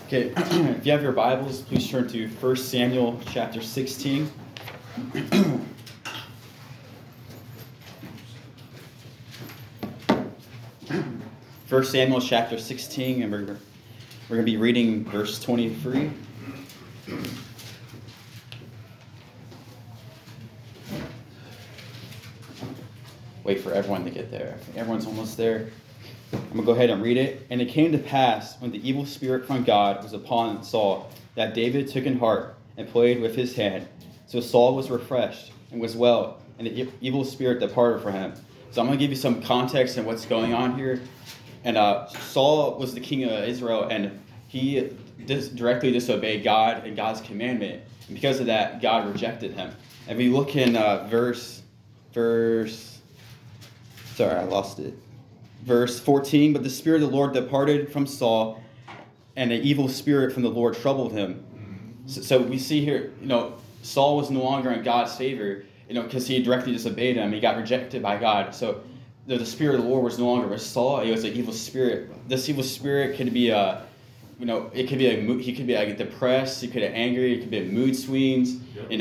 Okay, if you have your Bibles, please turn to 1 Samuel chapter 16. First Samuel chapter 16, and we're going to be reading verse 23. Wait for everyone to get there. Everyone's almost there. I'm going to go ahead and read it. And it came to pass, when the evil spirit from God was upon Saul, that David took in heart and played with his hand. So Saul was refreshed and was well, and the evil spirit departed from him. So I'm going to give you some context on what's going on here. And Saul was the king of Israel, and he directly disobeyed God and God's commandment. And because of that, God rejected him. And we look in Verse 14, but the Spirit of the Lord departed from Saul, and an evil spirit from the Lord troubled him. So we see here, Saul was no longer in God's favor, because he directly disobeyed him. He got rejected by God. So the Spirit of the Lord was no longer with Saul. It was an evil spirit. This evil spirit could be he could be depressed. He could be angry. It could be mood swings.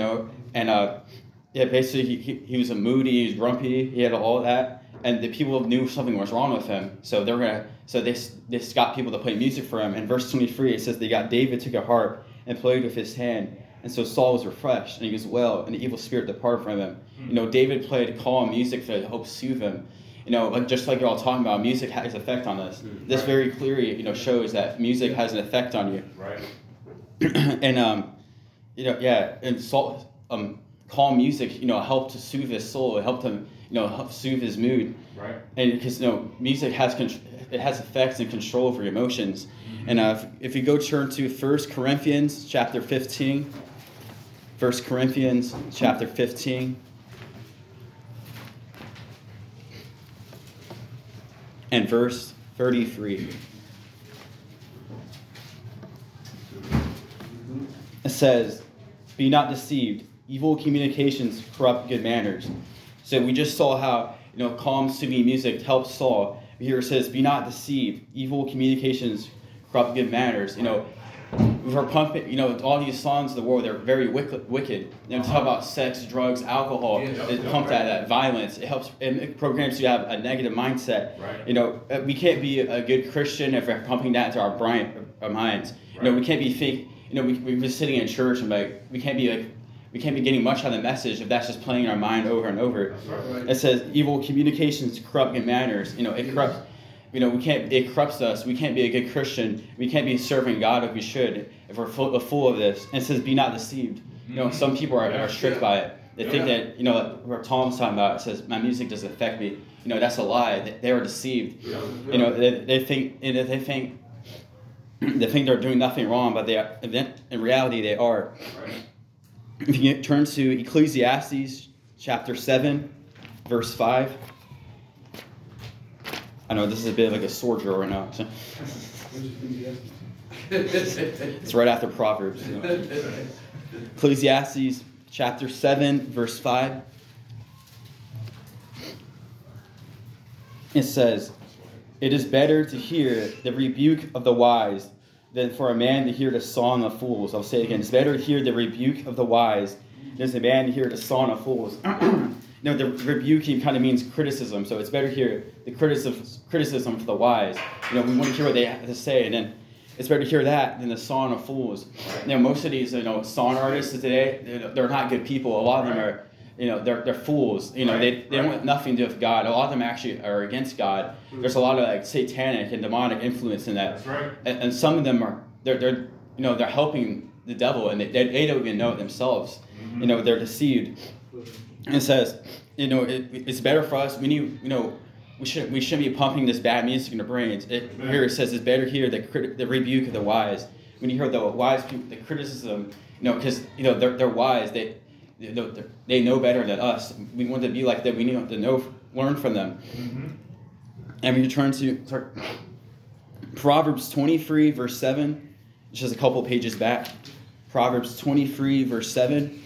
Basically he was moody. He was grumpy. He had all that. And the people knew something was wrong with him, so they got people to play music for him. In verse 23, it says David took a harp and played with his hand, and so Saul was refreshed and he was well, and the evil spirit departed from him. David played calm music to help soothe him. Just like you're all talking about, music has an effect on us. This very clearly, shows that music has an effect on you. Right. And Saul, calm music, helped to soothe his soul. It helped him, help soothe his mood. Right. And because music has effects and control over your emotions. And if you go turn to 1 Corinthians chapter 15, 1 Corinthians chapter 15, and verse 33. It says, "Be not deceived. Evil communications corrupt good manners." So we just saw how, calm, soothing music helps Saul. Here it says, "Be not deceived. Evil communications corrupt good manners." We're pumping, all these songs of the world, they're very wicked. Talk about sex, drugs, alcohol. It pumps that violence. It programs you to have a negative mindset. Right. We can't be a good Christian if we're pumping that into our minds. Right. We can't be fake. We've been sitting in church and we can't be getting much out of the message if that's just playing in our mind over and over. Right. It says evil communications corrupt good manners. It corrupts. It corrupts us. We can't be a good Christian. We can't be serving God if we should if we're full of this. And it says, "Be not deceived." Some people are strict by it. They think that what Tom's talking about. It says, "My music doesn't affect me." That's a lie. They are deceived. They think they're doing nothing wrong, but in reality they are. Right. If you turn to Ecclesiastes chapter 7, verse 5. I know this is a bit like a sword drill right now. So. It's right after Proverbs. Ecclesiastes chapter 7, verse 5. It says, "It is better to hear the rebuke of the wise than for a man to hear the song of fools." I'll say it again. It's better to hear the rebuke of the wise than a man to hear the song of fools. The rebuking kind of means criticism, so it's better to hear the criticism for the wise. We want to hear what they have to say, and then it's better to hear that than the song of fools. Most of these, song artists today, they're not good people. A lot of them are, they're fools. They want nothing to do with God. A lot of them actually are against God. There's a lot of satanic and demonic influence in that. That's right. And some of them are they're helping the devil, and they don't even know it themselves. They're deceived. And it says, it's better for us. We need, we shouldn't be pumping this bad music in the brains. Here it says it's better to hear the rebuke of the wise. When you hear the wise people, the criticism, because they're wise. They know better than us. We want to be like them. We need to learn from them. And when you turn to Proverbs 23, verse 7, it's just a couple pages back. Proverbs 23, verse 7.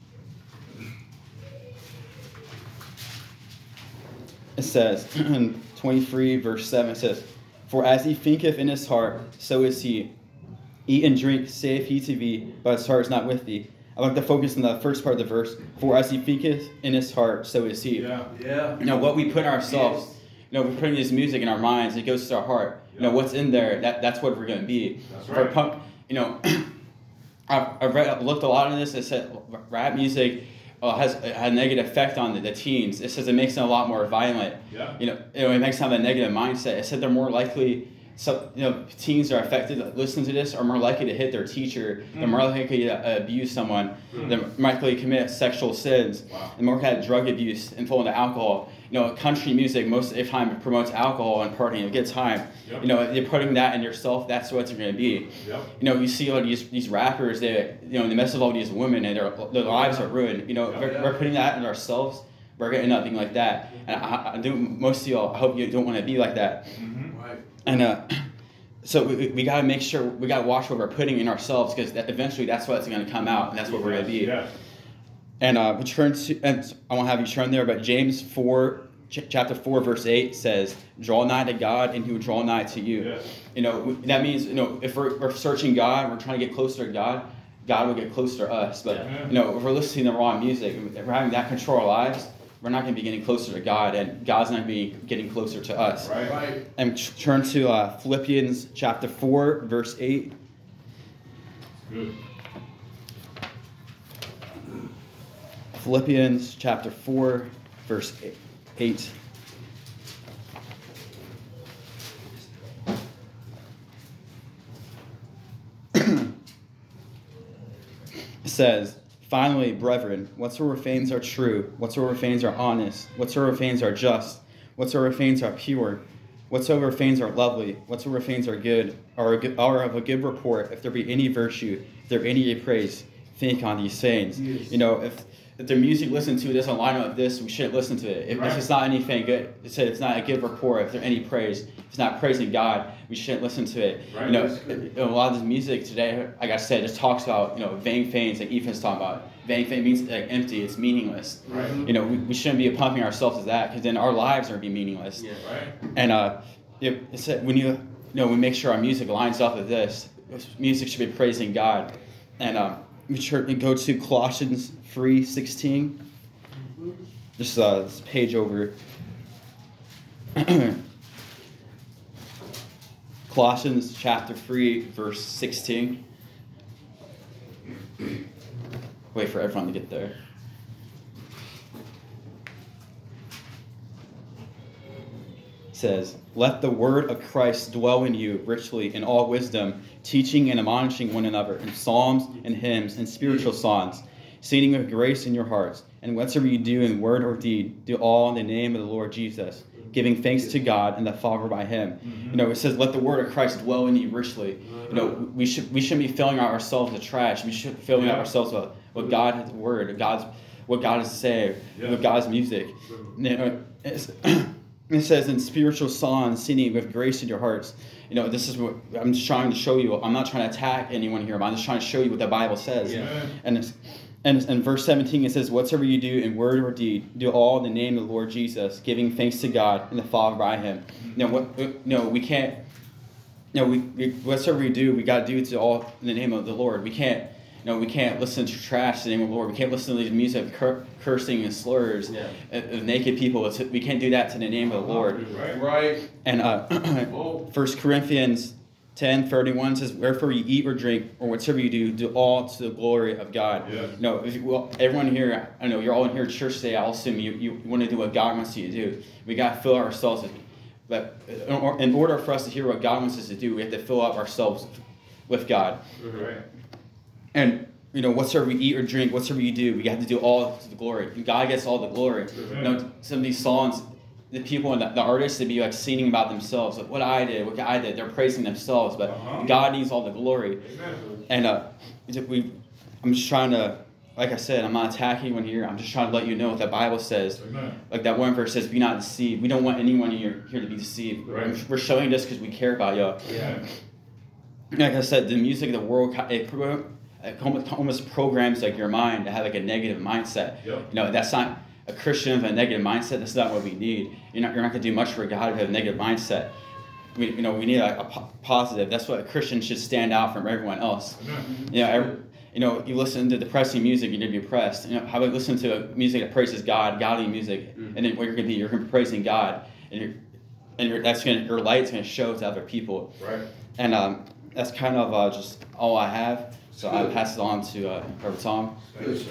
It says, 23, verse 7 says, "For as he thinketh in his heart, so is he. Eat and drink, saith he to thee, but his heart is not with thee." I like to focus on the first part of the verse. "For as he thinketh in his heart, so is he." Yeah. You know, what we put in ourselves, you know, we put in this music in our minds, it goes to our heart. You know, what's in there, that's what we're going to be. That's right. For you know, I've looked a lot into this. It said rap music has a negative effect on the teens. It says it makes them a lot more violent. Yeah. You know, it makes them have a negative mindset. It said they're more likely. So, you know, teens are affected, listen to this, are more likely to hit their teacher. They're more likely to abuse someone. They're more likely to commit sexual sins. Wow. And more likely to have drug abuse and fall into alcohol. You know, country music most of the time promotes alcohol and partying, a good time. Yep. You know, you're putting that in yourself, that's what it's going to be. Yep. You know, you see all these rappers, they mess with all these women and their lives are ruined. You know, we're putting that in ourselves, we're going to end up being like that. And I do, most of y'all, I hope you don't want to be like that. Mm-hmm. Right. And so we got to make sure, we got to watch what we're putting in ourselves, because eventually that's what's going to come out, and that's what we're going to be. Yeah. And we turn to, and I won't have you turn there, but James 4, chapter 4, verse 8 says, "Draw nigh to God, and he will draw nigh to you." Yes. You know, that means, you know, if we're searching God, we're trying to get closer to God, God will get closer to us. But, you know, if we're listening to the wrong music, if we're having that control our lives, we're not going to be getting closer to God, and God's not going to be getting closer to us. Right. And turn to Philippians chapter 4, verse 8. Good. Philippians chapter 4, verse 8. It says, "Finally, brethren, whatsoever things are true, whatsoever things are honest, whatsoever things are just, whatsoever things are pure, whatsoever things are lovely, whatsoever things are good, are of a good report, if there be any virtue, if there be any praise, think on these things." Yes. You know, if the music listened to doesn't line up with this, we shouldn't listen to it. If it's not anything good, it said it's not a good report, if there's any praise, if it's not praising God, we shouldn't listen to it. Right. You know, a lot of this music today, like I said, just talks about, you know, vain things, like Ethan's talking about. Vain thing means like empty, it's meaningless. Right. You know, we shouldn't be pumping ourselves with that, because then our lives are going to be meaningless. Yeah. Right. And it said when we make sure our music lines up with this, music should be praising God. And we should go to Colossians 3:16. Just this page over. Colossians chapter 3, verse 16. Wait for everyone to get there. It says, "Let the word of Christ dwell in you richly in all wisdom, teaching and admonishing one another in psalms and hymns and spiritual songs, singing with grace in your hearts. And whatsoever you do in word or deed, do all in the name of the Lord Jesus, giving thanks to God and the Father by him." Mm-hmm. You know, it says, "Let the word of Christ dwell in you richly." You know, we shouldn't be filling out ourselves with trash. We should be filling out ourselves with God's word, what God is saying, with God's music. You know, it says in spiritual songs, singing with grace in your hearts. You know, this is what I'm just trying to show you. I'm not trying to attack anyone here, but I'm just trying to show you what the Bible says. Yeah. And in verse 17 it says, "Whatsoever you do in word or deed, do all in the name of the Lord Jesus, giving thanks to God and the Father by him." We can't. Whatsoever we do, we got to do it all in the name of the Lord. We can't listen to trash in the name of the Lord. We can't listen to these music cursing and slurs of naked people. We can't do that to the name of the Lord. Right. And 1 Corinthians 10:31 says, "Wherefore you eat or drink, or whatsoever you do all to the glory of God." Yes. Everyone here, I know you're all in here at church today. I'll assume you want to do what God wants you to do. We got to fill ourselves with, but in order for us to hear what God wants us to do, we have to fill up ourselves with God. Right. And whatsoever we eat or drink, whatsoever you do, we have to do all to the glory. And God gets all the glory. Some of these songs, the people and the artists, they'd be like singing about themselves, like what I did. They're praising themselves, but God needs all the glory. And I'm just trying to, like I said, I'm not attacking anyone here. I'm just trying to let you know what the Bible says. Amen. Like that one verse says, "Be not deceived." We don't want anyone here to be deceived. Right. We're showing this because we care about y'all. Yeah. Like I said, the music of the world, it almost programs like your mind to have like a negative mindset. Yep. That's not. a Christian with a negative mindset, that's not what we need. You're not going to do much for God if you have a negative mindset. We need a positive. That's what a Christian should stand out from everyone else. You listen to depressing music, you're going to be depressed. How about listen to music that praises God, godly music, and then what you're going to be praising God, your light's going to show to other people. Right. And that's kind of just all I have. So I pass it on to Brother Tom.